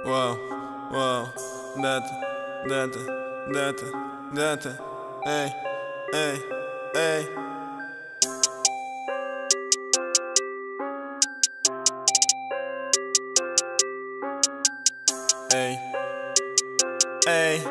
Вау, вау, дата, эй, эй, эй. Эй, эй,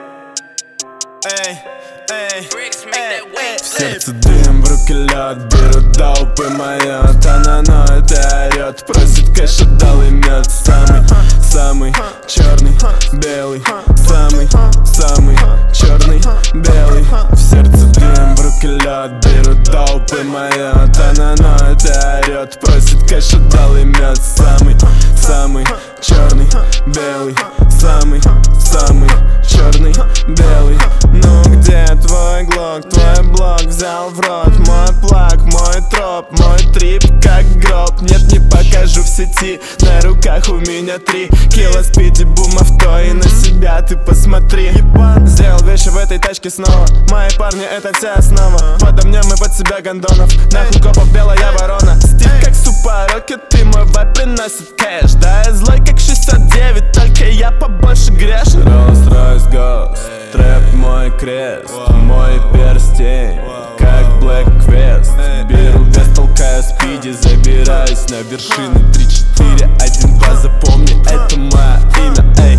эй, эй, в сердце дым, в руке лед, берут долпы моет. Она ноет и орет, просит кэш, отдал и мед. Самый черный, белый, самый черный, белый. В сердце дым, в руке лед, берут долпы моет. Она ноет и орет, просит кэш, отдал и мед. Самый черный, белый, самый черный, белый. Ну где твой глок, твой блок взял в рот? Мой плак, мой троп, мой трип как гроб. Нет, не покажу в сети, на руках у меня 3 кило спиди бума в то, и на себя ты посмотри. Сделал вещи в этой тачке снова, мои парни это вся основа. Подомнем мы под себя гондонов, нахуй копов белая ворона. Стиль как супер-рокет, ты мой вайп приносит кэш. Да я злой как 69, только я побольше грешен. Rolls-Royce Ghost, трэп мой крест, мой перстень, как Black Quest. Беру вес, толкаю спиди, забираюсь на вершины. 3, 4, 1, 2, запомни, это мое имя. Эй,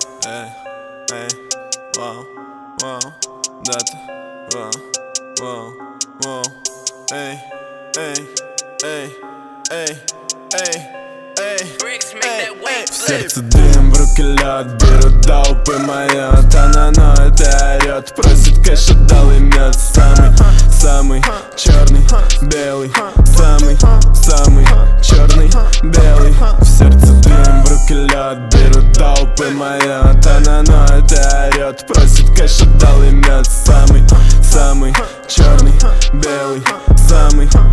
эй, вау, вау, дата, вау, эй, эй, эй, эй, эй, эй. в сердце дым, в руке лед, берут долпы моет. Она ноет и орет, просит кэш, отдал и мед. Самый черный, белый, самый черный, белый. В сердце дым, в руке лед, берут долпы моет. Она ноет и орет, просит кэш, отдал и мед. Самый черный, белый, самый